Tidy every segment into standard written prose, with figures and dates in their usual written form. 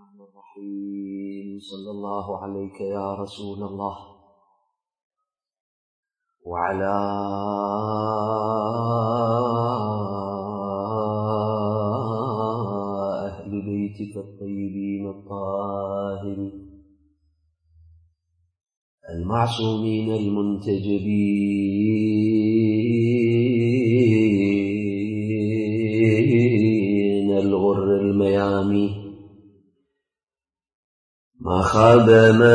الرحمن الرحيم. صلى الله عليك يا رسول الله وعلى أهل بيتك الطيبين الطاهرين المعصومين المنتجبين الغر الميامين. ما خاب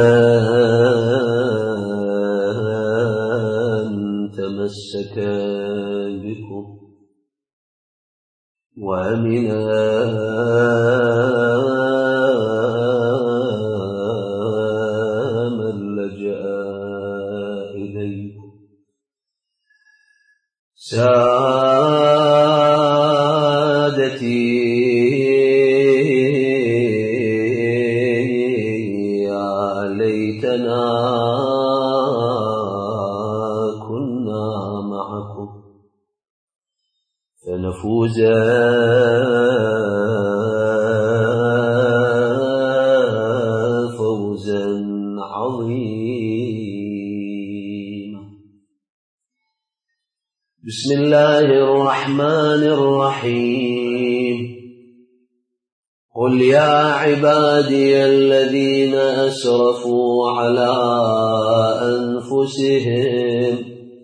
من تمسك بكم وأمن من لجأ إليكم. سادتي ليتنا كنا معكم فنفوز فوزا عظيما. بسم الله الرحمن الرحيم. قل يا عبادي الذين أسرفوا على أنفسهم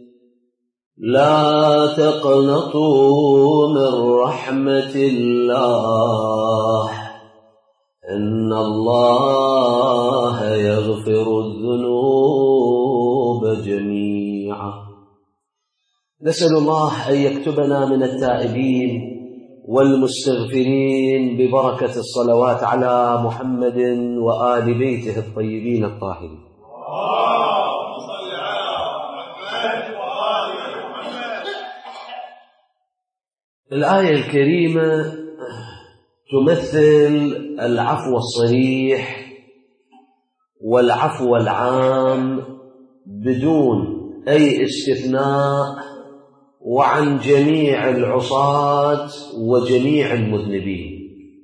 لا تقنطوا من رحمة الله إن الله يغفر الذنوب جميعا. نسأل الله أن يكتبنا من التائبين والمستغفرين ببركة الصلوات على محمد وآل بيته الطيبين الطاهرين. اللهم صل على محمد وآل محمد. الآية الكريمة تمثل العفو الصريح والعفو العام بدون أي استثناء وعن جميع العصاة وجميع المذنبين.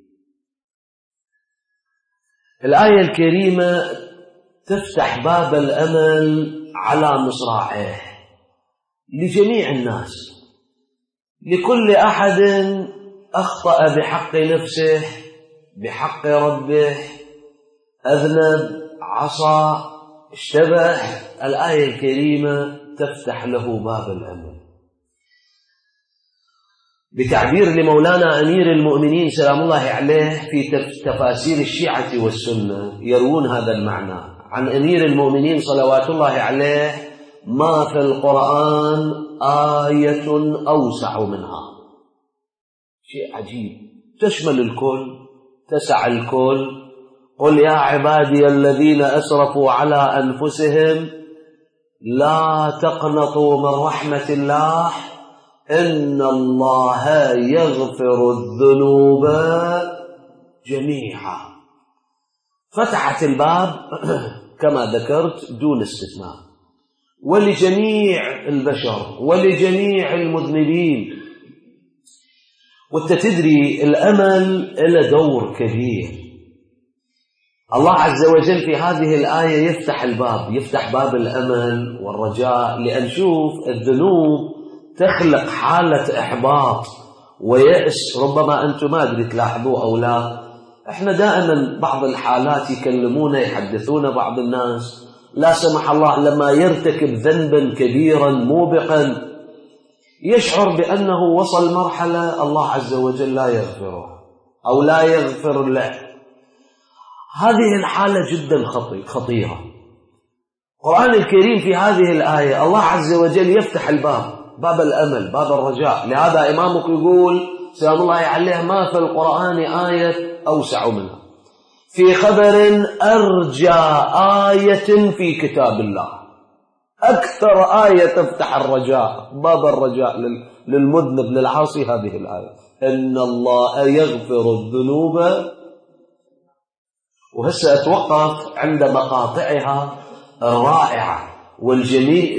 الآية الكريمة تفتح باب الأمل على مصراعيه لجميع الناس، لكل أحد أخطأ بحق نفسه بحق ربه، أذنب، عصى، اشتبه. الآية الكريمة تفتح له باب الأمل. بتعبير لمولانا أمير المؤمنين سلام الله عليه في تفاسير الشيعة والسنة يروون هذا المعنى عن أمير المؤمنين صلوات الله عليه: ما في القرآن آية أوسع منها. شيء عجيب، تشمل الكل، تسع الكل. قل يا عبادي الذين أسرفوا على أنفسهم لا تقنطوا من رحمة الله إن الله يغفر الذنوب جميعا. فتحت الباب كما ذكرت دون استثناء، ولجميع البشر ولجميع المذنبين. وانت تدري الأمل له دور كبير. الله عز وجل في هذه الآية يفتح باب الأمل والرجاء، لأن شوف الذنوب تخلق حالة إحباط ويأس. ربما أنتم ما أدري تلاحظوه أو لا، إحنا دائما بعض الحالات يكلمون يحدثون بعض الناس لا سمح الله لما يرتكب ذنبا كبيرا موبقا يشعر بأنه وصل مرحلة الله عز وجل لا يغفره أو لا يغفر له. هذه الحالة جدا خطيرة. القرآن الكريم في هذه الآية الله عز وجل يفتح باب الأمل، باب الرجاء. لهذا إمامك يقول سلام الله عليه: ما في القرآن آية أوسع منها. في خبر أرجى آية في كتاب الله، أكثر آية تفتح الرجاء، باب الرجاء للمذنب للعاصي، هذه الآية: إن الله يغفر الذنوب. وهسه أتوقف عند مقاطعها الرائعة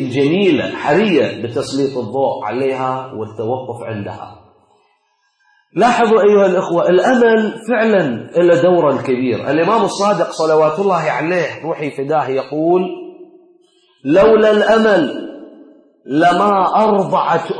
والجميلة، حرية بتسليط الضوء عليها والتوقف عندها. لاحظوا أيها الإخوة، الأمل فعلا له دورا كبير. الإمام الصادق صلوات الله عليه روحي فداه يقول: لولا الأمل لما أرضعت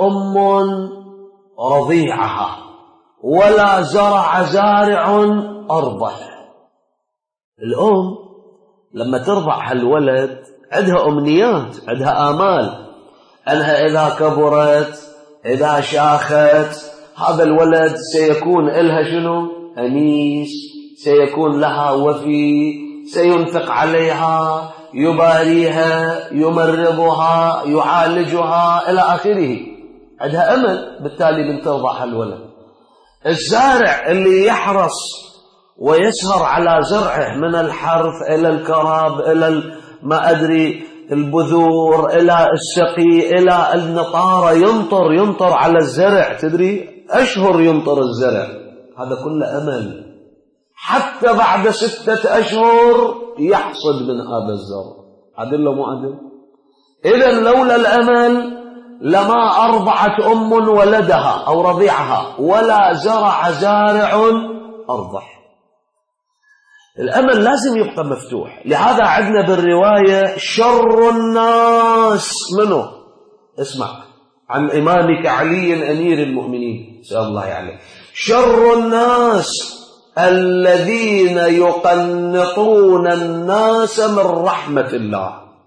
رضيعها ولا زرع زارع أرضه. الأم لما ترضع هالولد عندها أمنيات، عندها آمال أنها إذا كبرت إذا شاخت هذا الولد سيكون لها شنو؟ أنيس، سيكون لها وفي، سينفق عليها، يباريها، يمرضها، يعالجها إلى آخره. عندها أمل بالتالي من ترضع هالولد. الزارع اللي يحرص ويسهر على زرعه من الحرث إلى الكراب إلى ما أدري البذور إلى السقي إلى النطارة، ينطر على الزرع، تدري أشهر ينطر الزرع، هذا كله أمل. حتى بعد 6 أشهر يحصد من هذا الزرع. عدل له مو عدل؟ إذن لولا الأمل لما أرضعت ولدها أو رضيعها ولا زرع زارع أرضه. الأمل لازم يبقى مفتوح. لهذا عندنا بالرواية شر الناس منه، اسمع عن إمامك علي أمير المؤمنين سلام الله عليه: شر الناس الذين يقنطون الناس من رحمة الله.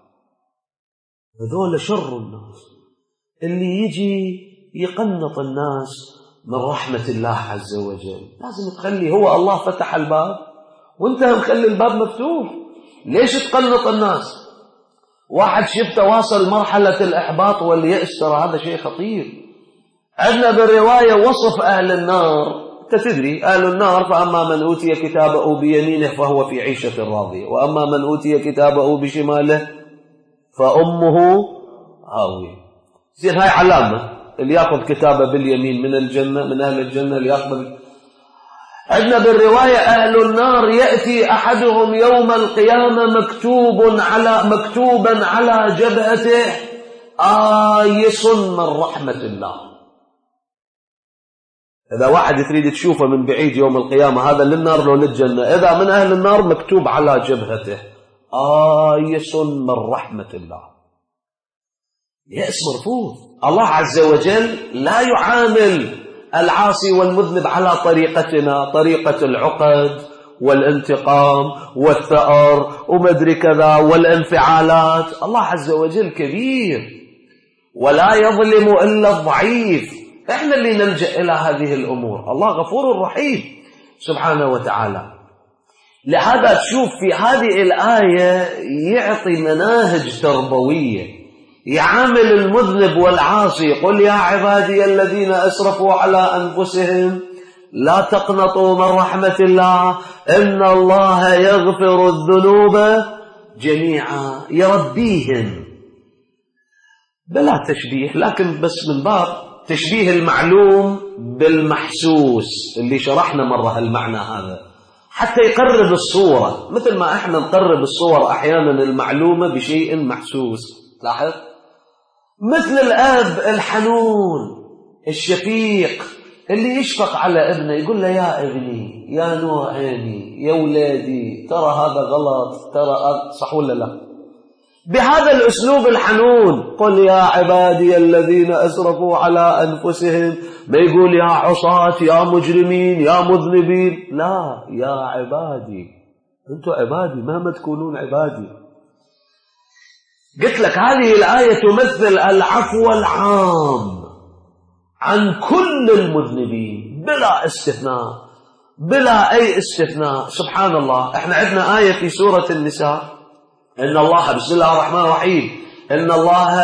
هذول شر الناس اللي يجي يقنط الناس من رحمة الله عز وجل. لازم تخلي، هو الله فتح الباب وانت مخلي الباب مفتوح، ليش تقنط الناس؟ واحد شفته واصل مرحلة الإحباط واليأس، ترى هذا شيء خطير. عندنا بالرواية وصف أهل النار، تدري أهل النار: فأما من أوتي كتابه بيمينه فهو في عيشة راضية، وأما من أوتي كتابه بشماله فأمه هاوية. زين هاي علامة، اللي يأخذ كتابه باليمين من الجنة، من أهل الجنة اللي يأخذ. عندنا بالرواية أهل النار يأتي أحدهم يوم القيامة مكتوبا على جبهته آيس من رحمة الله. إذا واحد تريد تشوفه من بعيد يوم القيامة هذا للنار لو للجنة، إذا من أهل النار مكتوب على جبهته آيس من رحمة الله. يأس مرفوض. الله عز وجل لا يعامل العاصي والمذنب على طريقتنا، طريقة العقد والانتقام والثأر ومدري كذا والانفعالات. الله عز وجل كبير ولا يظلم إلا الضعيف. احنا اللي نلجأ إلى هذه الأمور. الله غفور رحيم سبحانه وتعالى. لهذا تشوف في هذه الآية يعطي مناهج تربوية، يعامل المذنب والعاصي: قل يا عبادي الذين أسرفوا على أنفسهم لا تقنطوا من رحمة الله إن الله يغفر الذنوب جميعا. يربيهم بلا تشبيه، لكن بس من باب تشبيه المعلوم بالمحسوس، اللي شرحنا مرة المعنى هذا، حتى يقرب الصورة، مثل ما احنا نقرب الصور أحيانا المعلومة بشيء محسوس. لاحظ مثل الأب الحنون الشفيق اللي يشفق على ابنه، يقول له: يا ابني، يا نور عيني، يا ولادي، ترى هذا غلط، ترى صح ولا لا؟ بهذا الأسلوب الحنون. قل يا عبادي الذين أسرفوا على أنفسهم، ما يقول يا عصاة، يا مجرمين، يا مذنبين، لا، يا عبادي، أنتم عبادي مهما تكونون عبادي. قلت لك هذه الآية تمثل العفو العام عن كل المذنبين بلا استثناء، بلا أي استثناء. سبحان الله. احنا عندنا آية في سورة النساء: إن الله، بسم الله الرحمن الرحيم، إن الله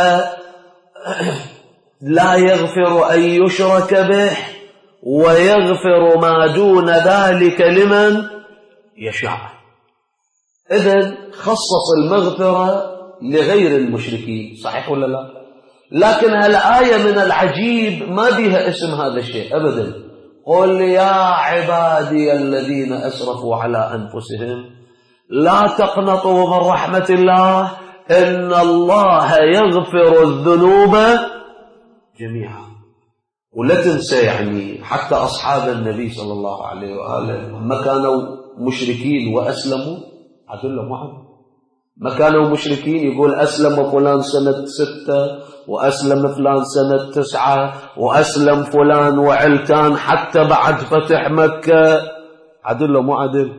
لا يغفر أن يشرك به ويغفر ما دون ذلك لمن يشاء. إذن خصص المغفرة لغير المشركين، صحيح ولا لا؟ لكن الآية من العجيب ما بها اسم هذا الشيء أبدا. قل يا عبادي الذين أسرفوا على أنفسهم لا تقنطوا من رحمة الله إن الله يغفر الذنوب جميعا. ولا تنسى يعني حتى أصحاب النبي صلى الله عليه وآله ما كانوا مشركين وأسلموا، عدل معهم ما كانوا مشركين، يقول أسلم فلان سنة 6 وأسلم فلان سنة 9 وأسلم فلان وعلتان حتى بعد فتح مكة، عدل مو عدل؟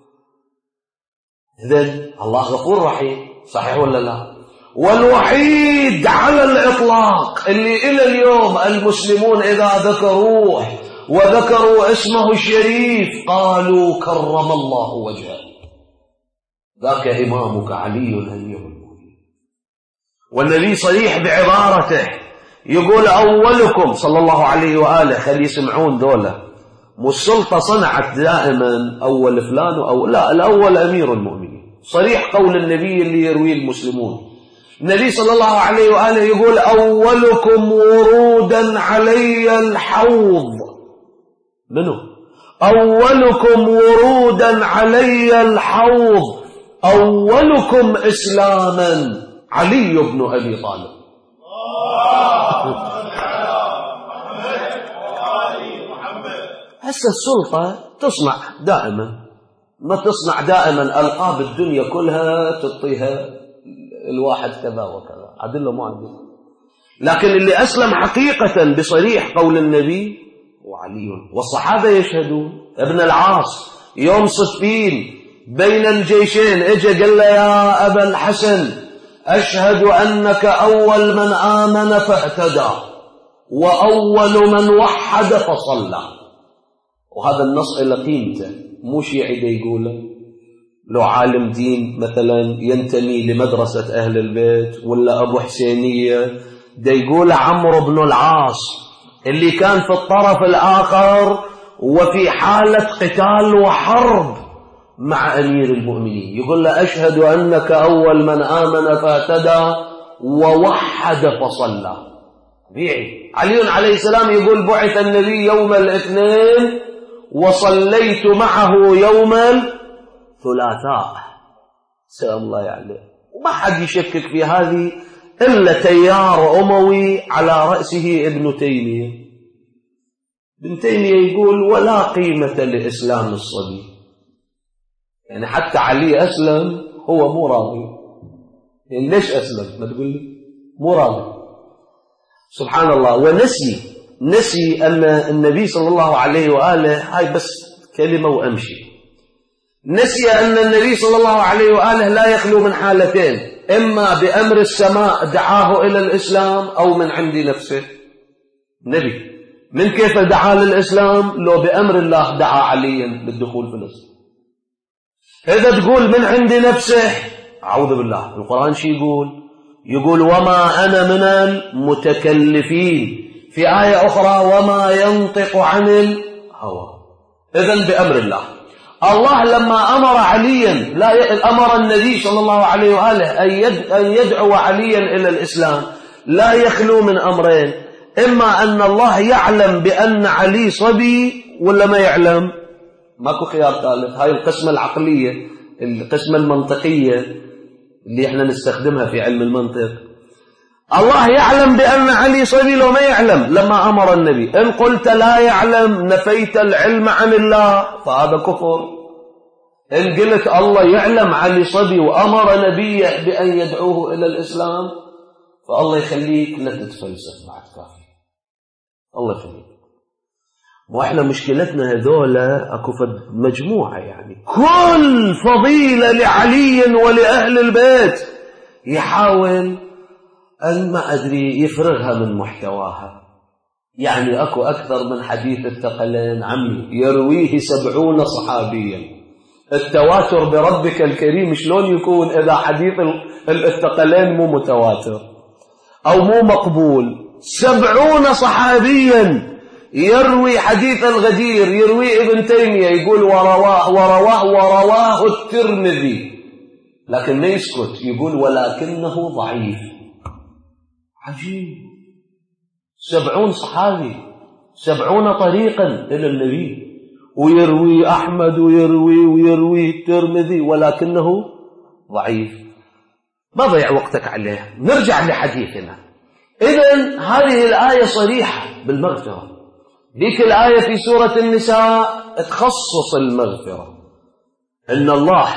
إذن الله غفور رحيم، صحيح ولا لا؟ والوحيد على الإطلاق اللي إلى اليوم المسلمون إذا ذكروه وذكروا اسمه الشريف قالوا كرم الله وجهه، ذاك إمامك علي أمير المؤمنين. والنبي صريح بعبارته يقول أولكم صلى الله عليه وآله، خلي يسمعون دولة، مو السلطة صنعت دائما أول فلان أو لا، الأول أمير المؤمنين، صريح قول النبي اللي يرويه المسلمون. النبي صلى الله عليه وآله يقول أولكم ورودا علي الحوض، منو؟ أولكم ورودا علي الحوض أولكم إسلاما علي بن أبي طالب. هسه السلطة تصنع دائما، ما تصنع دائما ألقاب الدنيا كلها تعطيها الواحد كذا وكذا، عدل مو عدل. لكن اللي أسلم حقيقة بصريح قول النبي وعلي، والصحابة يشهدون. ابن العاص يوم صفين بين الجيشين اجى قال له يا أبا الحسن أشهد أنك أول من آمن فاهتدى وأول من وحد فصلى. وهذا النص إلى قيمته، مو شيعي دا يقوله، لو عالم دين مثلا ينتمي لمدرسة أهل البيت ولا أبو حسينية دا يقول عمرو بن العاص اللي كان في الطرف الآخر وفي حالة قتال وحرب مع أمير المؤمنين، يقول له أشهد أنك أول من آمن فاهتدى ووحد فصلى. طبيعي. علي عليه السلام يقول بعث النبي يوم الاثنين وصليت معه يوم الثلاثاء، سلام الله عليه. وما حد يشكك في هذه إلا تيار أموي على رأسه ابن تيمية. ابن تيمية يقول ولا قيمة لإسلام الصبي، يعني حتى علي أسلم هو مو راضي، يعني ليش أسلم؟ ما تقول لي مو راضي. سبحان الله. ونسي أن النبي صلى الله عليه وآله، هاي بس كلمة وأمشي، نسي أن النبي صلى الله عليه وآله لا يخلو من حالتين، إما بأمر السماء دعاه إلى الإسلام أو من عند نفسه. نبي من كيف دعا للإسلام؟ لو بأمر الله دعا عليا للدخول في الإسلام. إذا تقول من عند نفسه، أعوذ بالله. القرآن شي يقول وما أنا من المتكلفين، في آية أخرى وما ينطق عن الهوى. إذن بأمر الله. الله لما أمر عليا، لا أمر النبي صلى الله عليه وآله أن يدعو عليا إلى الإسلام، لا يخلو من أمرين، إما أن الله يعلم بأن علي صبي ولا ما يعلم، ماكو خيار ثالث. هاي القسمة العقلية، القسمة المنطقية اللي احنا نستخدمها في علم المنطق. الله يعلم بأن علي صبي لو ما يعلم لما أمر النبي. إن قلت لا يعلم نفيت العلم عن الله، فهذا كفر. إن قلت الله يعلم علي صبي وأمر نبيه بأن يدعوه إلى الإسلام، فالله يخليك لا تتفلسف بعد كافي، الله يخليك. وإحنا مشكلتنا هذولا أكو مجموعة، يعني كل فضيلة لعلي ولأهل البيت يحاول أن ما أدري يفرغها من محتواها. يعني أكو أكثر من حديث الثقلين عمي يرويه 70 صحابيا. التواتر بربك الكريم شلون يكون إذا حديث الثقلين مو متواتر أو مو مقبول؟ 70 صحابيا يروي حديث الغدير، يروي ابن تيمية يقول ورواه الترمذي، لكن ما يسكت، يقول ولكنه ضعيف. عجيب. 70 صحابي، 70 طريقا إلى النبي، ويروي أحمد ويروي الترمذي ولكنه ضعيف. ما ضيع وقتك عليه. نرجع لحديثنا. إذن هذه الآية صريحة بالمغفرة. ذيك الآية في سورة النساء تخصص المغفرة، إن الله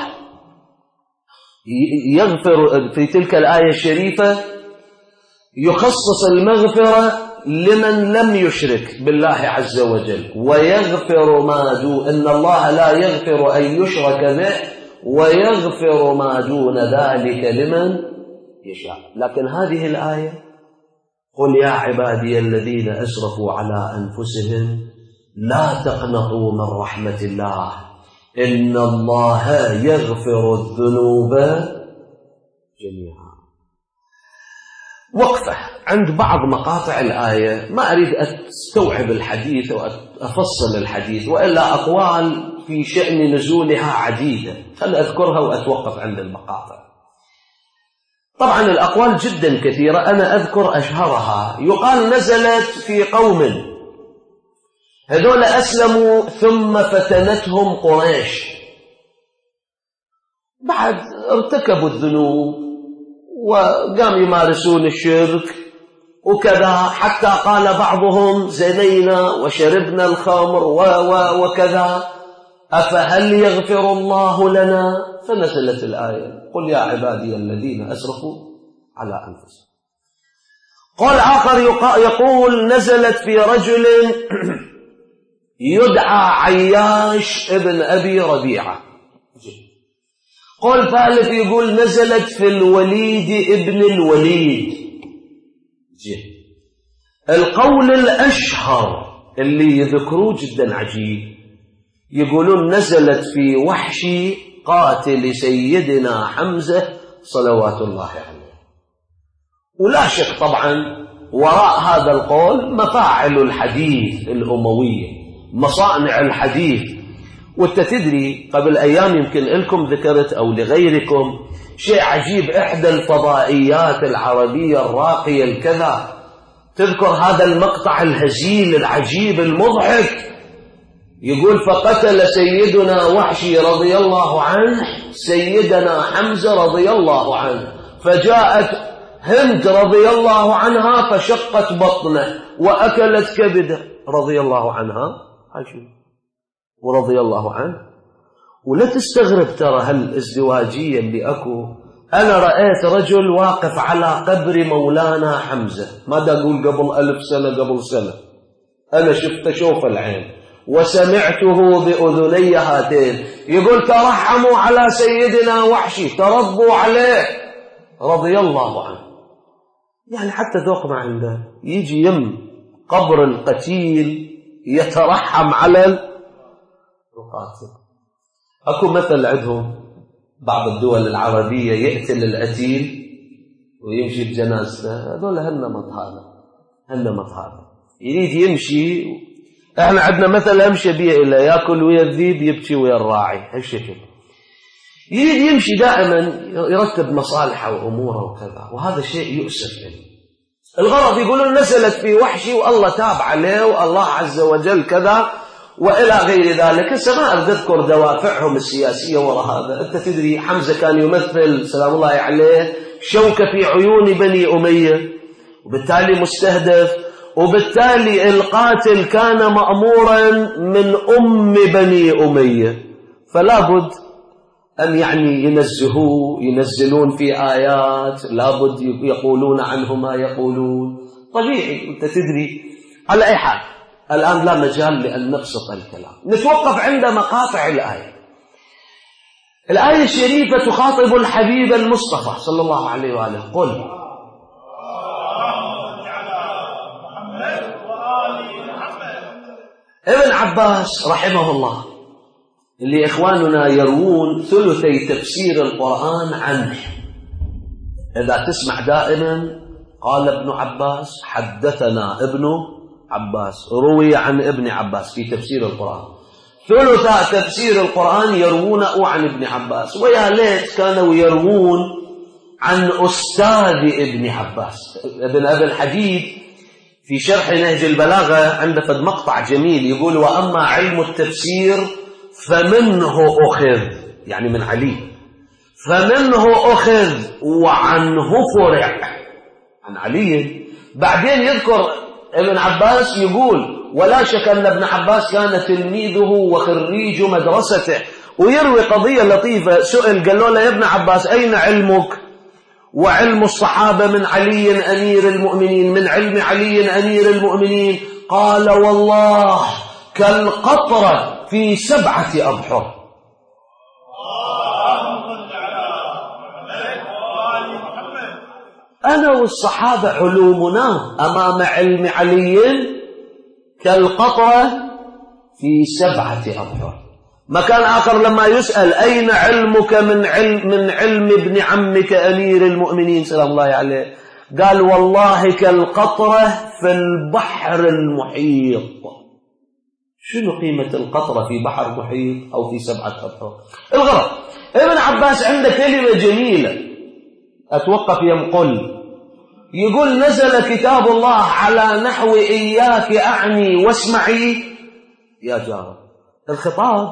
يغفر في تلك الآية الشريفة، يخصص المغفرة لمن لم يشرك بالله عز وجل، ويغفر ما دون، إن الله لا يغفر أن يشرك به ويغفر ما دون ذلك لمن يشاء. لكن هذه الآية قل يا عبادي الذين أسرفوا على أنفسهم لا تقنطوا من رحمة الله إن الله يغفر الذنوب جميعا. وقفة عند بعض مقاطع الآية، ما أريد أستوعب الحديث وأفصل الحديث، وإلا أقوال في شأن نزولها عديدة، خل أذكرها وأتوقف عند المقاطع. طبعا الأقوال جدا كثيرة، أنا أذكر أشهرها. يقال نزلت في قوم هذول أسلموا ثم فتنتهم قريش، بعد ارتكبوا الذنوب وقاموا يمارسون الشرك وكذا، حتى قال بعضهم زنينا وشربنا الخمر وكذا، أفهل يغفر الله لنا؟ فنزلت الآية قل يا عبادي الذين أسرفوا على أنفسهم. قال آخر يقول نزلت في رجل يدعى عياش ابن أبي ربيعة. قول ثالث يقول نزلت في الوليد ابن الوليد. القول الأشهر اللي يذكروه جدا عجيب، يقولون نزلت في وحشي قاتل سيدنا حمزة صلوات الله عليه. ولا شك طبعا وراء هذا القول مفاعل الحديث الأموية، مصانع الحديث. وانت تدري قبل أيام يمكن لكم ذكرت أو لغيركم شيء عجيب، إحدى الفضائيات العربية الراقية الكذا تذكر هذا المقطع الهزيل العجيب المضحك، يقول فقتل سيدنا وحشي رضي الله عنه سيدنا حمزة رضي الله عنه، فجاءت هند رضي الله عنها فشقت بطنه وأكلت كبده رضي الله عنها. ورضي الله عنه. ولا تستغرب ترى هالازدواجية اللي أكو. أنا رأيت رجل واقف على قبر مولانا حمزة، ماذا أقول قبل 1000 سنة قبل سنة، أنا شوف العين وسمعته بأذني هاتين، يقول ترحموا على سيدنا وحشي، ترضوا عليه رضي الله عنه. يعني حتى ذوق ما عنده، يجي يم قبر القتيل يترحم على القاتل. أكو مثل عندهم بعض الدول العربية، يقتل القتيل ويمشي بجنازته، هذول هالنمط هذا يريد يمشي. احنا عندنا مثل امشي بيه إلا ياكل ويا الذيب يبكي ويا الراعي، هالشكل يريد يمشي دائما يرتب مصالحه واموره وكذا، وهذا شيء يؤسف له. الغرض يقولون نزلت في وحشي والله تاب عليه والله عز وجل كذا والى غير ذلك. هسه ما اذكر دوافعهم السياسيه وراء هذا. انت تدري حمزه كان يمثل سلام الله عليه شوكه في عيون بني اميه، وبالتالي مستهدف، وبالتالي القاتل كان مأمورا من أم بني أمية، فلا بد أن يعني ينزلون في آيات، لا بد يقولون عنه ما يقولون، طبيعي. أنت تدري. على أي حال الآن لا مجال لأن نبسط الكلام، نتوقف عند مقاطع الآية. الآية الشريفة تخاطب الحبيب المصطفى صلى الله عليه وآله. قل ابن عباس رحمه الله، اللي إخواننا يروون ثلثي تفسير القرآن عنه، إذا تسمع دائما قال ابن عباس حدثنا ابن عباس، روي عن ابن عباس في تفسير القرآن. ثلث تفسير القرآن يروونه عن ابن عباس، ويا ليت كانوا يروون عن أستاذ ابن عباس. ابن أبي الحديد في شرح نهج البلاغة عنده فد مقطع جميل يقول وأما علم التفسير فمنه أخذ، يعني من علي، فمنه أخذ وعنه فرع، عن علي بعدين يذكر ابن عباس يقول ولا شك أن ابن عباس كان تلميذه وخريج مدرسته. ويروي قضية لطيفة، سئل قال له يا ابن عباس أين علمك وعلم الصحابة من علي أمير المؤمنين، من علم علي أمير المؤمنين؟ قال والله كالقطرة في 7 أبحر. أنا والصحابة علومنا أمام علم علي كالقطرة في 7 أبحر. مكان آخر لما يسأل أين علمك من علم ابن عمك أمير المؤمنين سلام الله عليه، قال والله كالقطرة في البحر المحيط. شنو قيمة القطرة في بحر محيط أو في 7 أبحر؟ الغرض ابن عباس عنده كلمة جميلة أتوقف ينقل، يقول نزل كتاب الله على نحو إياك أعني واسمعي يا جار. الخطاب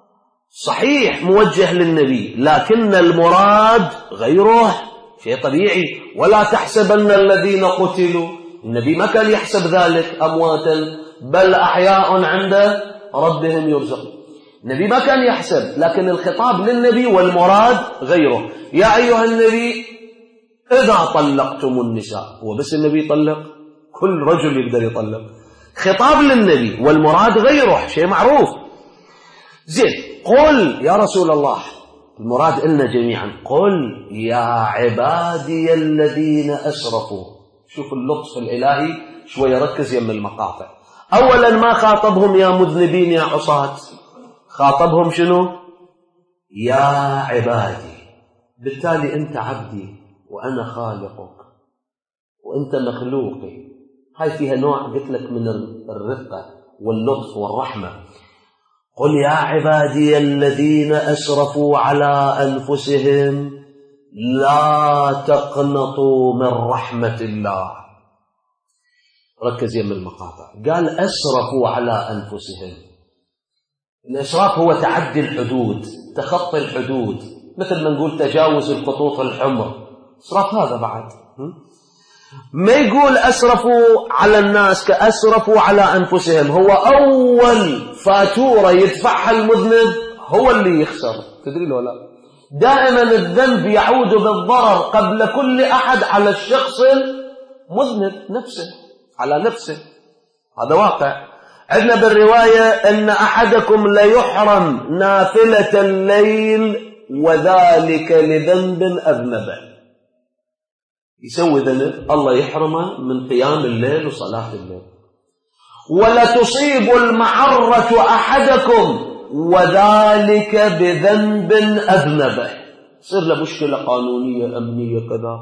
صحيح موجه للنبي لكن المراد غيره، شيء طبيعي. ولا تحسبن الذين قتلوا، النبي ما كان يحسب ذلك أمواتا بل أحياء عند ربهم يرزقون. النبي ما كان يحسب، لكن الخطاب للنبي والمراد غيره. يا أيها النبي إذا طلقتم النساء، هو بس النبي يطلق؟ كل رجل يقدر يطلق. خطاب للنبي والمراد غيره، شيء معروف. زين، قل يا رسول الله، المراد إلنا جميعا، قل يا عبادي الذين أسرفوا. شوف اللطف الإلهي، شوية ركز يم المقاطع. أولا ما خاطبهم يا مذنبين يا عصاة، خاطبهم شنو؟ يا عبادي. بالتالي أنت عبدي وأنا خالقك وأنت مخلوقي. هاي فيها نوع قلت لك من الرقة واللطف والرحمة. قل يا عبادي الذين أسرفوا على أنفسهم لا تقنطوا من رحمة الله. ركز يم المقاطع، قال أسرفوا على أنفسهم. الإسراف هو تعدي الحدود، تخطي الحدود، مثل ما نقول تجاوز الخطوط الحمر، إسراف هذا بعد. ما يقول أسرفوا على الناس كأسرفوا على أنفسهم. هو أول فاتورة يدفعها المذنب هو اللي يخسر، تدري لو لا؟ دائما الذنب يعود بالضرر قبل كل أحد على الشخص المذنب نفسه، على نفسه. هذا واقع. عندنا بالرواية أن أحدكم ليحرم نافلة الليل وذلك لذنب أذنبه. يسوي ذنب الله يحرمه من قيام الليل وصلاة الليل. ولا تصيب المعرة أحدكم وذلك بذنب أذنبه. صير له مشكلة قانونية أمنية كذا.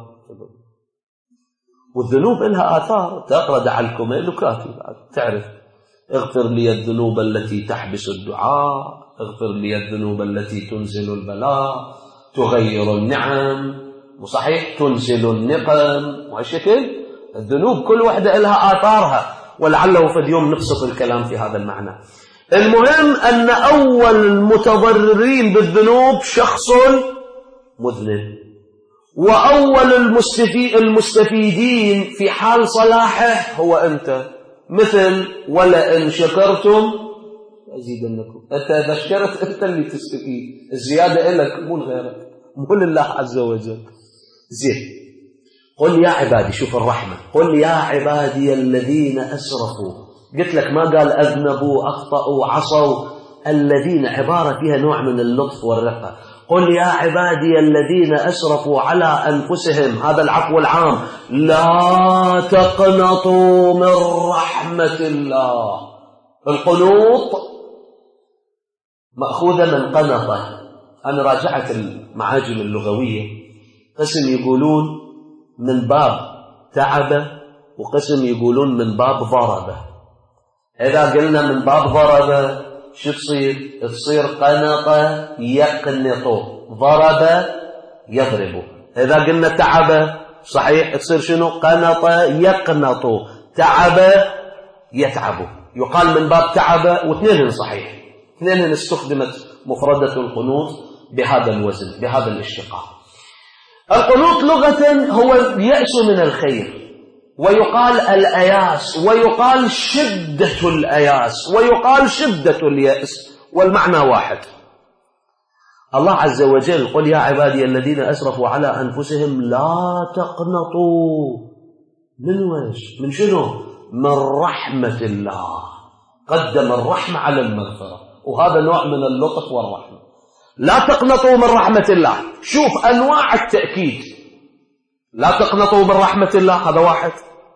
والذنوب لها آثار، تقرأ دع الكميل وكافي تعرف. اغفر لي الذنوب التي تحبس الدعاء، اغفر لي الذنوب التي تنزل البلاء، تغير النعم، وصحيح تنزل النقم. وهالشكل الذنوب كل واحدة لها آثارها، ولعله في اليوم نبسط الكلام في هذا المعنى. المهم أن أول المتضررين بالذنوب شخص مذنب، وأول المستفيدين في حال صلاحه هو أنت. مثل ولئن شكرتم أزيدنكم. أنت إذا شكرت أنت اللي تستفيد، الزيادة إلك مو لغيرك، مو لله عز وجل. زين، قل يا عبادي، شوف الرحمة، قل يا عبادي الذين أسرفوا. قلت لك ما قال أذنبوا أخطأوا عصوا، الذين عبارة فيها نوع من اللطف والرقة. قل يا عبادي الذين أسرفوا على أنفسهم، هذا العفو العام، لا تقنطوا من رحمة الله. القنوط مأخوذة من قنطة. أنا راجعت المعاجم اللغوية، قسم يقولون من باب تعبة وقسم يقولون من باب ضربة. إذا قلنا من باب ضربة شو تصير قنطة يقنط، ضرب يضرب. إذا قلنا تعبة صحيح تصير شنو؟ قنطة يقنط، تعبة يتعب. يقال من باب تعبة، واثنين صحيح، اثنين استخدمت مفردة القنوط بهذا الوزن، بهذا الاشتقاق. القنوط لغة هو اليأس من الخير، ويقال الأياس، ويقال شدة الأياس، ويقال شدة اليأس، والمعنى واحد. الله عز وجل قل يا عبادي الذين أسرفوا على أنفسهم لا تقنطوا من ويش؟ من شنو؟ من رحمة الله. قدم الرحمة على المغفرة، وهذا نوع من اللطف والرحمة. لا تقنطوا من رحمة الله. شوف أنواع التأكيد. لا تقنطوا من رحمة الله، هذا واحد.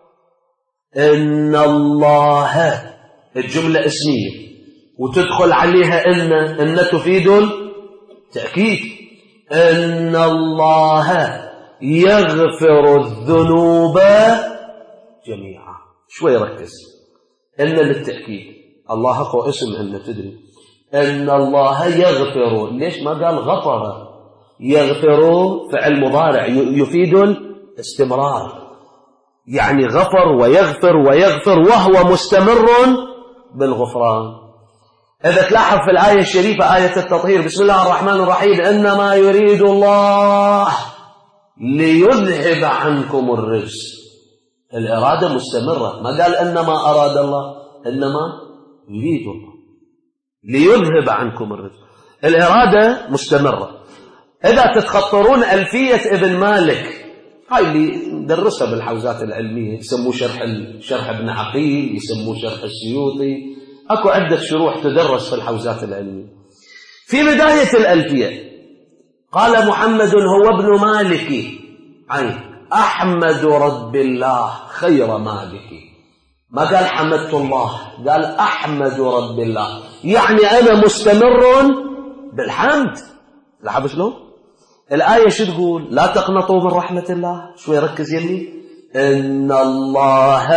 إن الله الجملة اسمية وتدخل عليها إن تفيد التأكيد. إن الله يغفر الذنوب جميعا. شوي ركز. إن للتأكيد. الله أقوى اسم إن تدري. إن الله يغفر. ليش ما قال غفر؟ يغفر فعل مضارع يفيد الاستمرار، يعني غفر ويغفر ويغفر وهو مستمر بالغفران. إذا تلاحظ في الآية الشريفة آية التطهير بسم الله الرحمن الرحيم إنما يريد الله ليذهب عنكم الرجس. الإرادة مستمرة، ما قال إنما أراد الله، إنما يريد الله ليذهب عنكم الرجس. الإرادة مستمرة. إذا تتخطرون ألفية ابن مالك، هاي اللي ندرسها بالحوزات العلمية، يسموه شرح ابن عقيل، يسموه شرح السيوطي، أكو عدة شروح تدرس في الحوزات العلمية. في بداية الألفية قال محمد هو ابن مالك عين أحمد رب الله خير مالك. ما قال حمدت الله، قال أحمد رب الله، يعني أنا مستمر بالحمد. لاحظ شلون؟ الآية شو تقول؟ لا تقنطوا من رحمة الله. شوي ركز يلي. إن الله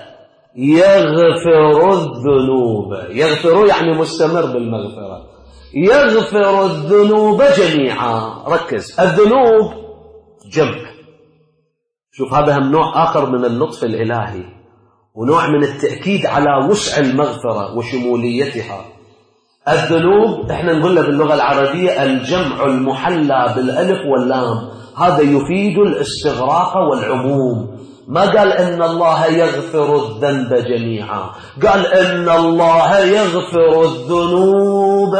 يغفر الذنوب. يغفر يعني مستمر بالمغفرة. يغفر الذنوب جميعا. ركز. الذنوب جمع. شوف هذا هم نوع آخر من اللطف الإلهي ونوع من التأكيد على وسع المغفرة وشموليتها. الذنوب احنا نقول له باللغة العربية الجمع المحلى بالألف واللام، هذا يفيد الاستغراق والعموم. ما قال إن الله يغفر الذنب جميعا، قال إن الله يغفر الذنوب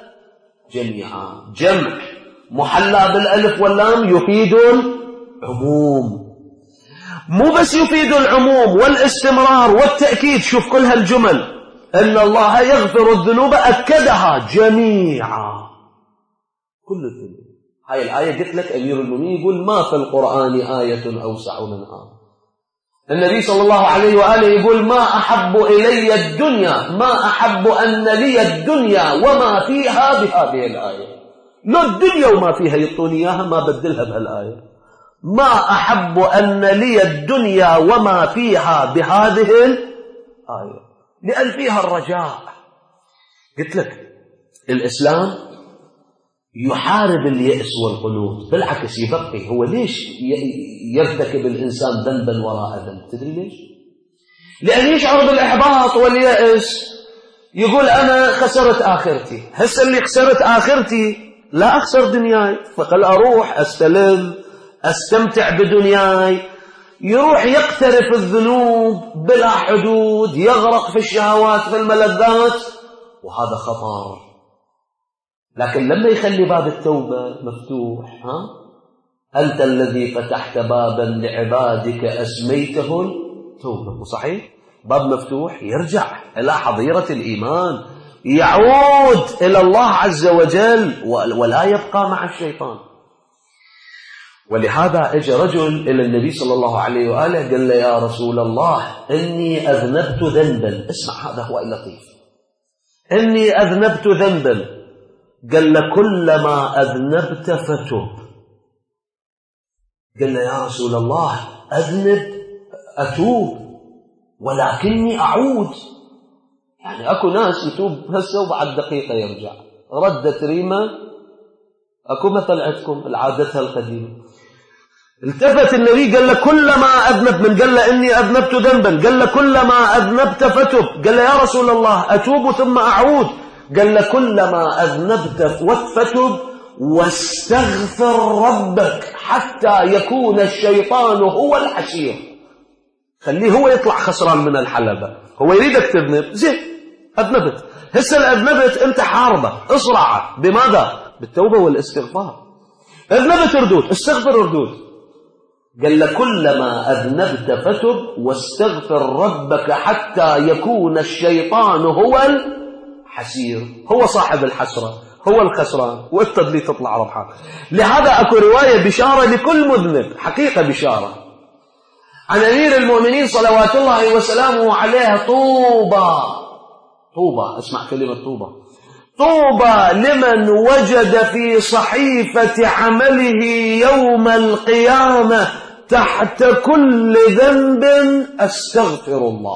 جميعا. جمع محلى بالألف واللام يفيد العموم. مو بس يفيد العموم والاستمرار والتأكيد. شوف كل هالجمل إن الله يغفر الذنوب أكدها جميعا، كل الذنوب. هاي الآية قلت لك أمير المؤمنين يقول ما في القرآن آية أوسع منها. النبي صلى الله عليه وآله يقول ما أحب إلي الدنيا، ما أحب أن لي الدنيا وما فيها بهذه الآية. لو الدنيا وما فيها يطوني إياها ما بدلها بهالآية. ما أحب أن لي الدنيا وما فيها بهذه الآية، لأن فيها الرجاء. قلت لك الإسلام يحارب اليأس والقنوط، بالعكس يبقي. هو ليش يرتكب الإنسان ذنبا وراء ذنب؟ تدري ليش؟ لأن يشعر بالإحباط واليأس، يقول أنا خسرت آخرتي. هسه اللي خسرت آخرتي لا أخسر دنياي، فقال أروح أستلم أستمتع بدنياي. يروح يقترف الذنوب بلا حدود، يغرق في الشهوات في الملذات، وهذا خطر. لكن لما يخلي باب التوبة مفتوح، أنت الذي فتحت بابا لعبادك أسميته التوبة، وصحيح باب مفتوح، يرجع إلى حظيرة الإيمان، يعود إلى الله عز وجل ولا يبقى مع الشيطان. ولهذا اجى رجل إلى النبي صلى الله عليه وآله قال له يا رسول الله إني أذنبت ذنبا. اسمع هذا هو اللطيف. إني أذنبت ذنبا. قال له كلما أذنبت فتب. قال له يا رسول الله أذنب أتوب ولكني أعود. يعني أكو ناس يتوب هسه وبعد دقيقة يرجع. ردت ريمة. أكو مثل عندكم العادتها القديمة. التفت النبي قال له كلما أذنب، من قال له إني أذنبت ذنبا، قال له كلما أذنبت فتب. قال له يا رسول الله أتوب ثم أعود. قال له كلما أذنبت فتب واستغفر ربك حتى يكون الشيطان هو الحشير. خليه هو يطلع خسران من الحلبة. هو يريدك تذنب، زين أذنبت، هسه الأذنبت أنت حاربة اصرع بماذا؟ بالتوبة والاستغفار. أذنبت ردود، استغفر ردود. قال له كلما أذنبت فتب واستغفر ربك حتى يكون الشيطان هو الحسير، هو صاحب الحسرة، هو الخسران، وانت اللي تطلع ربحان. لهذا اكو رواية بشارة لكل مذنب، حقيقة بشارة عن أمير المؤمنين صلوات الله وسلامه عليه: طوبى، طوبى، اسمع كلمة طوبى، طوبى لمن وجد في صحيفة عمله يوم القيامة تحت كل ذنب أستغفر الله.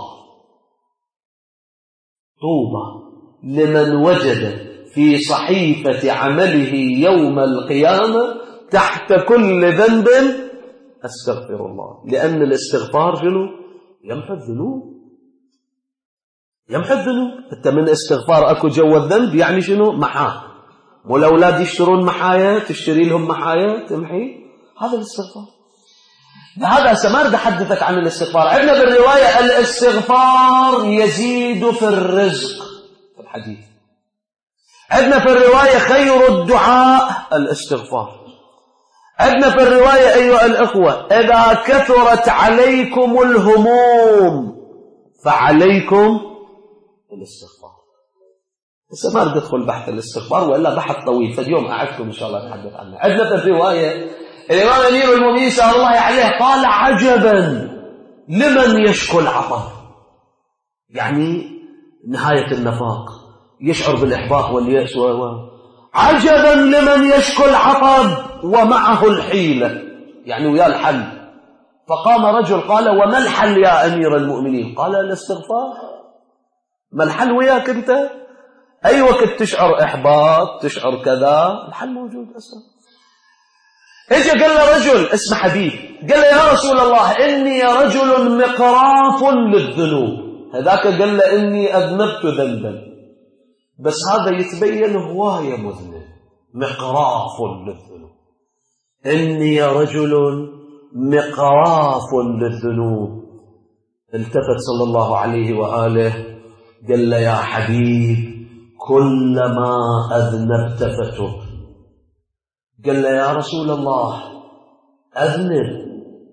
طوبى لمن وجد في صحيفة عمله يوم القيامة تحت كل ذنب أستغفر الله. لأن الاستغفار شنو؟ يمحو الذنوب، يمحو الذنوب. أنت من استغفار أكو جوا الذنب يعني شنو؟ محاه. والأولاد يشترون محايا، تشتري لهم محايا تمحي، هذا الاستغفار. هذا سمارد أحدثك عن الاستغفار. عندنا بالرواية الإستغفار يزيد في الرزق في الحديث. عندنا في الرواية خير الدعاء الاستغفار. عندنا في الرواية أيها الأخوة: إذا كثرت عليكم الهموم فعليكم الاستغفار. بس ما أريد أدخل بحث الاستغفار وإلا بحث طويل، فاليوم أعدكم إن شاء الله نتحدث عنه. عندنا في الرواية الإمام أمير المؤمنين صلى الله عليه قال: عجبا لمن يشكو العطب، يعني نهاية النفاق، يشعر بالإحباط واليأس عجبا لمن يشكو العطب ومعه الحيلة، يعني ويا الحل. فقام رجل قال: وما الحل يا أمير المؤمنين؟ قال: الاستغفار. ما الحل وياك أنت؟ أي وقت تشعر إحباط، تشعر كذا، الحل موجود أصلا. إجا قال له رجل اسمه حبيب، قال له: يا رسول الله إني رجل مقراف للذنوب. هذاك قال له: إني أذنبت ذنبا، بس هذا يتبين هواية مذنب، مقراف للذنوب. إني رجل مقراف للذنوب. التفت صلى الله عليه وآله قال له: يا حبيب كلما أذنبت فتب. قال له: يا رسول الله أذنب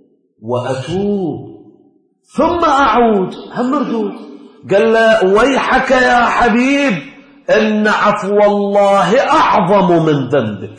وأتوب ثم أعود، هم مردود. قال له: ويحك يا حبيب إن عفو الله أعظم من ذنبك.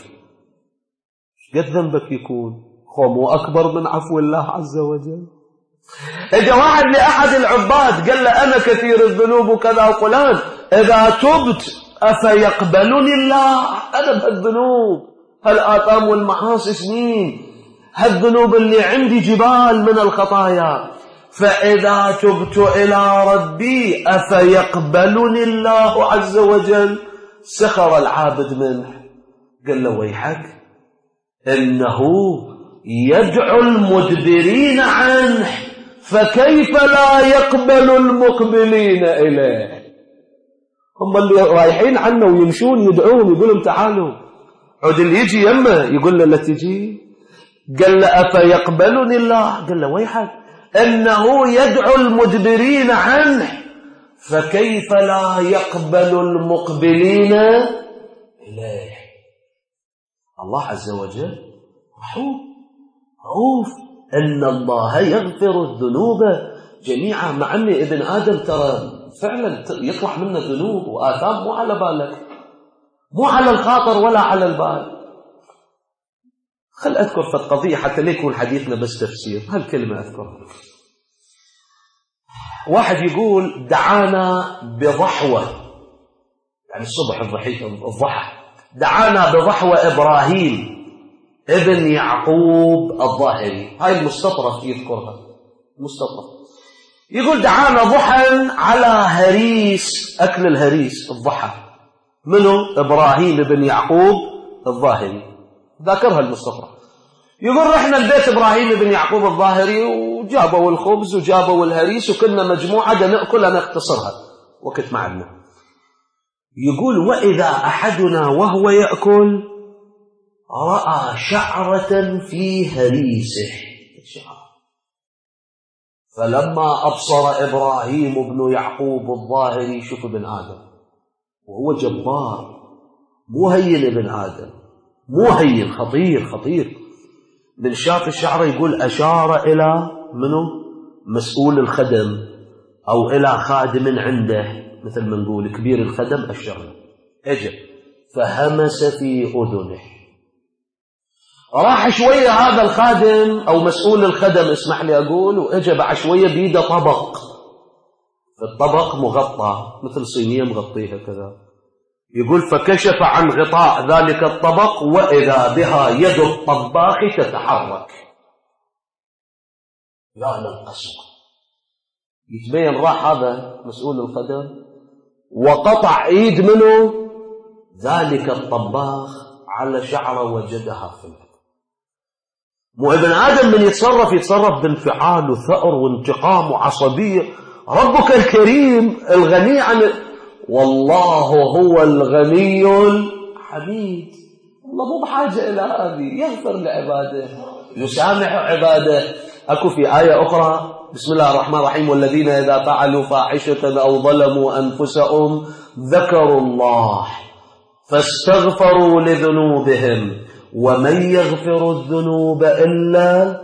قد ذنبك يكون مو أكبر من عفو الله عز وجل. إجا واحد لأحد العباد قال له: أنا كثير الذنوب وكذا وفلان، إذا تبت أفيقبلني الله؟ أنا بهالذنوب، هالآثام والمعاصي سنين، هالذنوب اللي عندي جبال من الخطايا، فإذا تبت إلى ربي أفيقبلني الله عز وجل؟ سخر العابد منه. قال له: ويحك إنه يدعو المدبرين عنه فكيف لا يقبل المقبلين إليه. هم اللي رايحين عنه ويمشون يدعوهم يقولهم تعالوا، عود اللي يجي يمه يقول له لا تجي. قال له: أفيقبلني الله؟ قال له: ويحك إنه يدعو المدبرين عنه فكيف لا يقبل المقبلين إليه. الله عز وجل رؤوف، إن الله يغفر الذنوب جميعا. مع أن ابن آدم ترى فعلا يطلع منه ذنوب وآثام مو على بالك، مو على الخاطر ولا على البال. خل أذكر في القضية حتى لا يكون حديثنا بس تفسير، هالكلمة أذكرها. واحد يقول: دعانا بضحوة، يعني الصبح الضحى، دعانا بضحوة إبراهيم ابن يعقوب الظاهري. هاي المستطرف يذكرها، مستطرف يقول: دعانا ضحى على هريس، أكل الهريس الضحى، منه إبراهيم ابن يعقوب الظاهري، ذاكرها المستطرف. يقول: رحنا البيت إبراهيم بن يعقوب الظاهري وجابوا الخبز وجابوا الهريس وكنا مجموعة نأكلها نختصرها وقت معنا. يقول: وإذا أحدنا وهو يأكل رأى شعرة في هريسه، فلما أبصر إبراهيم بن يعقوب الظاهري، شوف ابن آدم وهو جبار، مو هين ابن آدم، مو هين، خطير خطير. من شاف الشعرة يقول أشار إلى منه مسؤول الخدم أو إلى خادم عنده، مثل ما نقول كبير الخدم أشر، أجل فهمس في أذنه. راح شوية هذا الخادم أو مسؤول الخدم، اسمح لي أقول، وإجا بعد شوية بيده طبق، فالطبق مغطى مثل صينية مغطيها كذا. يقول فكشف عن غطاء ذلك الطبق وإذا بها يد الطباخ تتحرك. يا للقسوة، يتبين راح هذا مسؤول الخدم وقطع ايد منه ذلك الطباخ على شعره وجدها في الأرض. مو ابن آدم من يتصرف بانفعال وثأر وانتقام وعصبية. ربك الكريم الغني عن، والله هو الغني الحميد، الله مو بحاجة إلى هذه، يغفر لعباده، يسامح عباده. أكو في آية أخرى بسم الله الرحمن الرحيم والذين إذا فعلوا فاحشة أو ظلموا أنفسهم ذكروا الله فاستغفروا لذنوبهم ومن يغفر الذنوب إلا.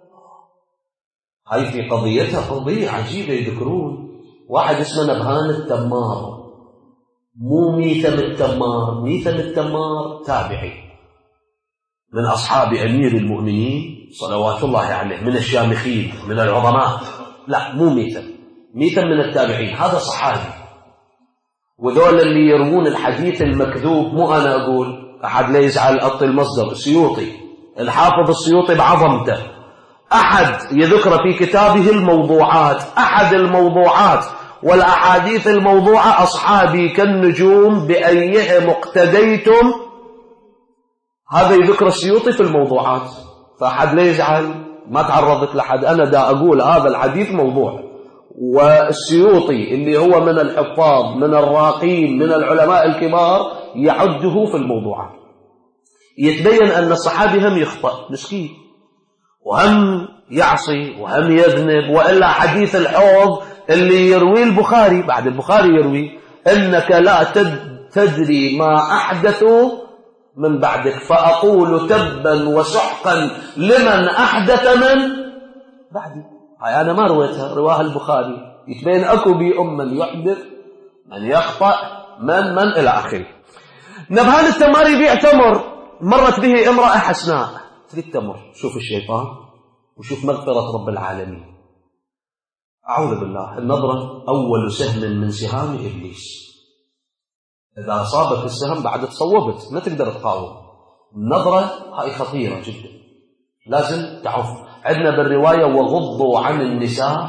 هاي في قضيتها قضية عجيبة. يذكرون واحد اسمه نبهان التمار، مو ميثم التمار، ميثم التمار تابعي من أصحاب أمير المؤمنين صلوات الله عليه، من الشامخين من العظماء. لا مو ميثم من التابعين، هذا صحابي. وذول اللي يروون الحديث المكذوب، مو أنا أقول، أحد لا يزعل أعطي المصدر، السيوطي، الحافظ السيوطي بعظمته، أحد يذكر في كتابه الموضوعات، أحد الموضوعات والأحاديث الموضوعة أصحابي كالنجوم بأيهم اقتديتم، هذا يذكر السيوطي في الموضوعات. فأحد لا يزعل، ما تعرضت لحد، أنا دا أقول هذا الحديث موضوع، والسيوطي اللي هو من الحفاظ من الراقين من العلماء الكبار يعده في الموضوعات. يتبين أن الصحابي هم يخطأ مسكين وهم يعصي وهم يذنب. وإلا حديث الحوض اللي يروي البخاري، بعد البخاري يروي إنك لا تدري ما أحدثوا من بعدك فأقول تبا وسحقا لمن أحدث من بعدي. هاي أنا ما رويتها، رواها البخاري. يتبين أكو بأم من يحدث من يخطأ من إلى آخره. نبهان التمار يبيع تمر، مرت به امرأة حسناء تريد تمر. شوف الشيطان وشوف مغفرة رب العالمين. أعوذ بالله، النظرة أول سهم من سهام إبليس، إذا أصابك السهم بعد تصوبت ما تقدر تقاوم. النظرة هاي خطيرة جدا، لازم تعرف. عندنا بالرواية وغضوا عن النساء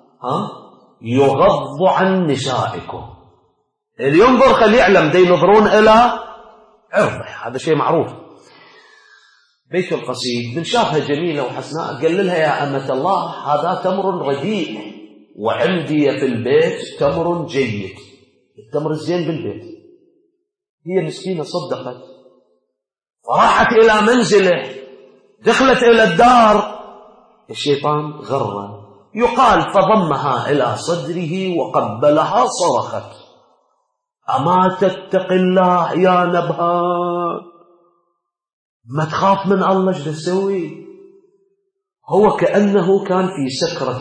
يغض عن نسائكم. اللي ينظر خلي يعلم دي ينظرون إلى عرضه، هذا شيء معروف. بيت القصيد من شافها جميلة وحسناء قال لها يا أمة الله هذا تمر رديء وعندي في البيت تمر جيد، التمر الزين بالبيت. هي مسكينة صدقت وراحت إلى منزله، دخلت إلى الدار، الشيطان غرة، يقال فضمها إلى صدره وقبلها صرخت أما تتق الله يا نبهان، ما تخاف من الله ايش تسوي؟ هو كأنه كان في سكرة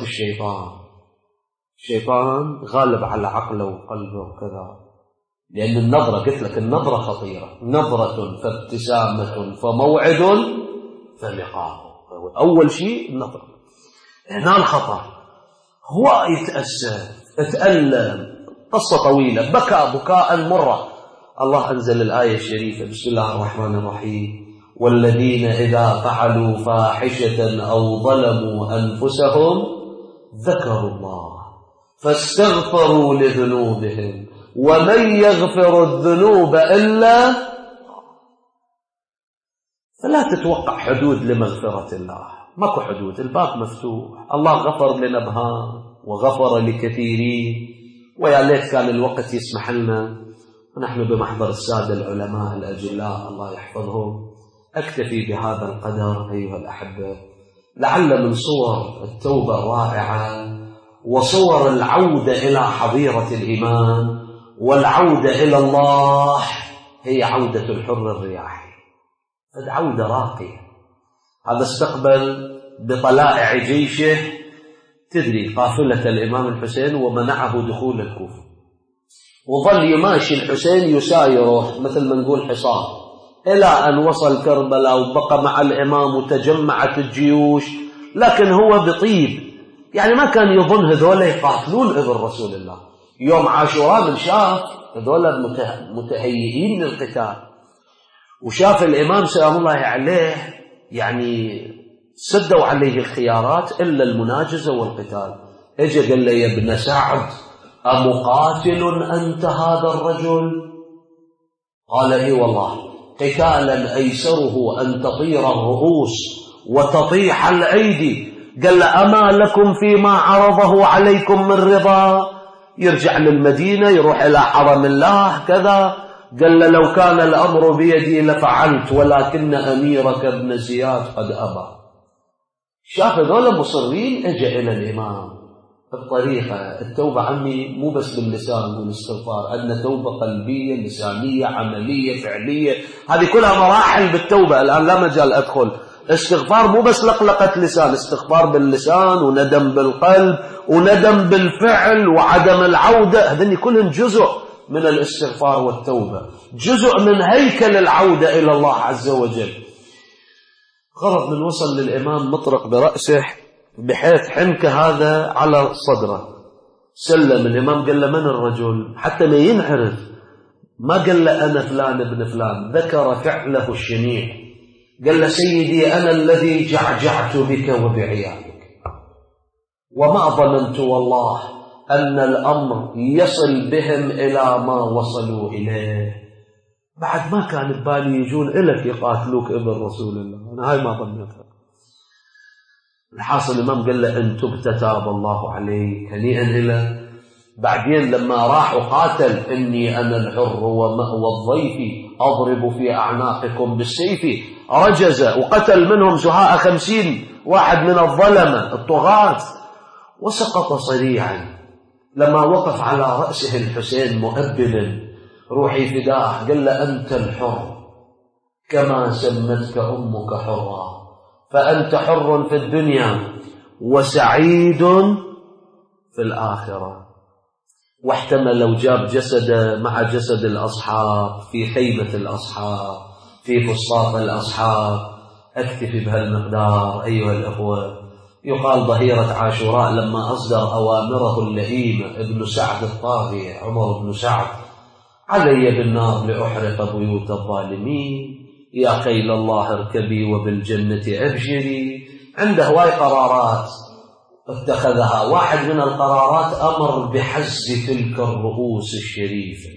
الشيطان غالب على عقله وقلبه وكذا. لأن النظرة قلت لك النظرة خطيرة، نظرة فابتسامة فموعد فلقاء. أول شيء النظرة، هنا الخطر. هو يتأسف اتألم، قصة طويلة، بكى بكاء مرة. الله أنزل الآية الشريفة بسم الله الرحمن الرحيم والذين إذا فعلوا فاحشة أو ظلموا أنفسهم ذكروا الله فاستغفروا لذنوبهم ومن يغفر الذنوب إلا. فلا تتوقع حدود لمغفرة الله، ماكو حدود، الباب مفتوح. الله غفر لنبهان وغفر لكثيرين، ويا ليت كان الوقت يسمح لنا ونحن بمحضر السادة العلماء الأجلاء الله يحفظهم. أكتفي بهذا القدر أيها الأحبة، لعل من صور التوبة الرائعة وصور العودة إلى حظيرة الإيمان والعودة إلى الله هي عودة الحر الرياحي، عودة راقية. هذا استقبل بطلائع جيشه، تدري، قافلة الإمام الحسين ومنعه دخول الكوفة، وظل يماشي الحسين يسايره مثل ما نقول حصار إلى أن وصل كربلاء وبقى مع الإمام وتجمعت الجيوش. لكن هو بطيب، يعني ما كان يظن هذول يقاتلون ابن رسول الله. يوم عاشوراء من شاف هذول متهيئين للقتال، وشاف الإمام سلام الله عليه يعني سدوا عليه الخيارات إلا المناجزة والقتال. اجى قال له يا ابن سعد أمقاتل أنت هذا الرجل؟ قال إي والله، قتالا أيسره أن تطير الرؤوس وتطيح الأيدي. قال له أما لكم فيما عرضه عليكم من رضا؟ يرجع للمدينة يروح إلى حرم الله كذا. قال له لو كان الأمر بيدي لفعلت ولكن أميرك ابن زياد قد أبى. شاف ذولا مصرين، اجى إلى الإمام الطريقة. التوبة عمي مو بس باللسان والاستغفار، عندنا توبة قلبية لسانية عملية فعلية، هذه كلها مراحل بالتوبة. الآن لا مجال أدخل. استغفار مو بس لقلقة لسان، استغفار باللسان وندم بالقلب وندم بالفعل وعدم العودة، هذني كلهم جزء من الاستغفار والتوبة، جزء من هيكل العودة إلى الله عز وجل. غرض من وصل للإمام مطرق برأسه بحيث حنك هذا على صدره. سلم الإمام، قال له من الرجل حتى ما ينعرف، ما قال له أنا فلان ابن فلان، ذكر فعله الشنيع. قال له سيدي أنا الذي جعجعت بك وبعيالك، وما ظننت والله أن الأمر يصل بهم إلى ما وصلوا إليه. بعد ما كان ببالي يجون إلك يقاتلوك ابن رسول الله، أنا هاي ما ظنيتها. الحاصل الإمام قال له إن تبت تاب الله عليك، هنيئا له. بعدين لما راح وقاتل، إني أنا الحر ومأوى الضيف أضرب في أعناقكم بالسيف، رجز وقتل منهم زهاء 50 واحد من الظلمة الطغاة، وسقط صريعا. لما وقف على رأسه الحسين مؤبلا روحي فداه، قال له أنت الحر كما سمتك أمك حرا، فأنت حر في الدنيا وسعيد في الآخرة. واحتمل لو جاب جسد مع جسد الأصحاب في خيمة الأصحاب في فسطاط الأصحاب. أكتفي بهالمقدار أيها الأخوة. يقال ظهيرة عاشوراء لما أصدر أوامره اللئيمة ابن سعد الطاغية عمر بن سعد، علي بالنار لأحرق بيوت الظالمين، يا خيل الله اركبي وبالجنة أبشري. عنده هواي قرارات اتخذها. واحد من القرارات أمر بحز تلك الرؤوس الشريفة،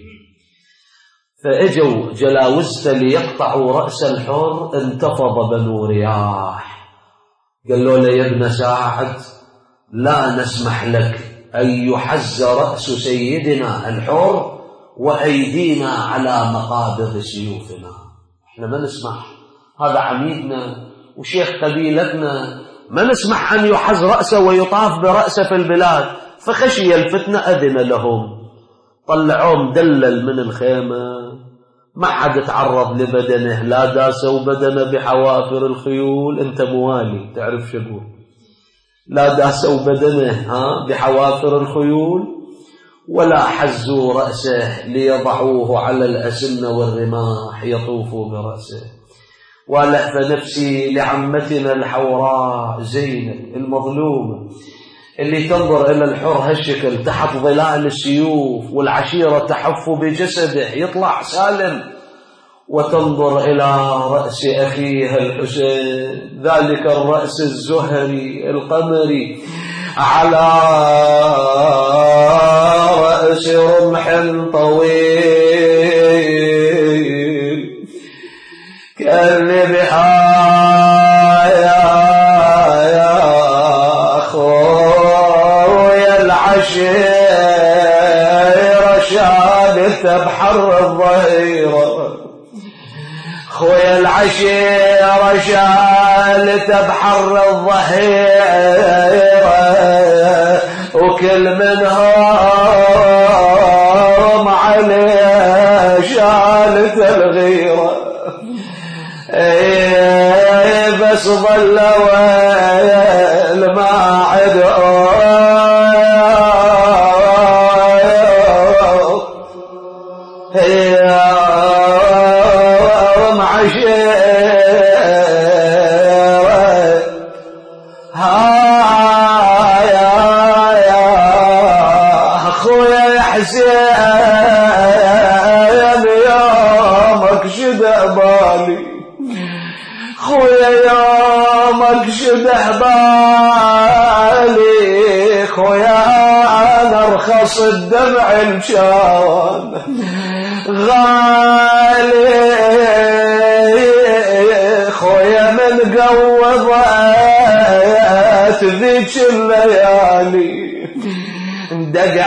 فأجوا جلاوزة ليقطعوا رأس الحر، انتفض بنو رياح. قالوا له يا ابن سعد لا نسمح لك أن يحز رأس سيدنا الحر وأيدينا على مقابض سيوفنا، احنا ما نسمح، هذا عميدنا وشيخ قبيلتنا، ما نسمح أن يحز رأسه ويطاف برأسه في البلاد. فخشي الفتنة أذن لهم، طلعوه مدلل من الخيمة، ما حد تعرض لبدنه، لا داسوا بدنه بحوافر الخيول. انت موالي تعرف شو اقول، لا داسوا بدنه بحوافر الخيول، ولا حزوا رأسه ليضعوه على الأسنة والرماح يطوفوا برأسه. ولأف نفسي لعمتنا الحوراء زينب المظلومة اللي تنظر إلى الحر هالشكل تحت ظلال السيوف، والعشيرة تحف بجسده يطلع سالم، وتنظر إلى رأس أخيها الحسين، ذلك الرأس الزهري القمري على رأس رمح طويل كأن بها يا أخويا العشيرة شادت بحر الظهيرة، خويا خويا العشيرة شالته بحر الظهيرة وكل منهم عليه شالته الغيرة بس ظلوا الماعد بالي خويا نرخص الدمع الشان غالي خويا من قوضت ذيك الليالي دق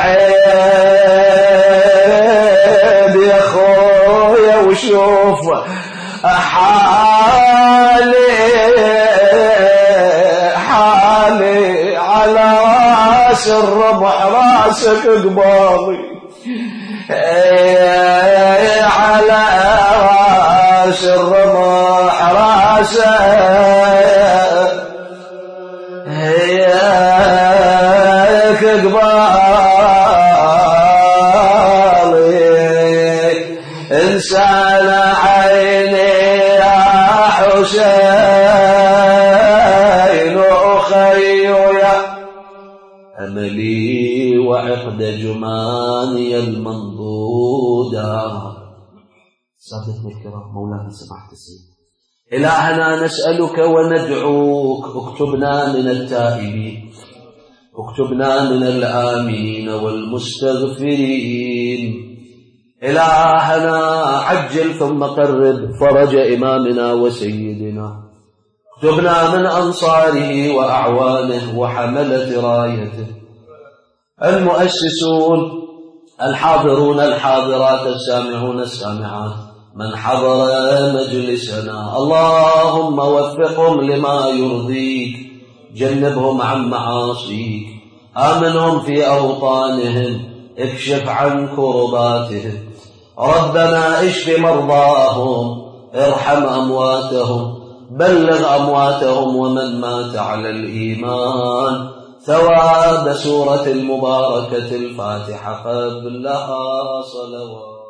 عيد يا خويا وشوف حالي على راس الربح راسك قبالي على راس الربح راسك قبالي انسان عيني يا حسين أملي وعقد جماني المنضودة. سادتنا الكرام مولانا سمحت السيد إلهنا نسألك وندعوك اكتبنا من التائبين اكتبنا من الآمين والمستغفرين. إلهنا عجل ثم قرب فرج إمامنا وسيدنا اكتبنا من أنصاره وأعوانه وحملة رايته المؤسسون الحاضرون الحاضرات السامعون السامعات من حضر مجلسنا اللهم وفقهم لما يرضيك جنبهم عن معاصيك آمنهم في أوطانهم اكشف عن كرباتهم ربنا اشف مرضاهم ارحم أمواتهم بلغ أمواتهم ومن مات على الإيمان ثواب سورة المباركة الفاتحة قبلها صلوات.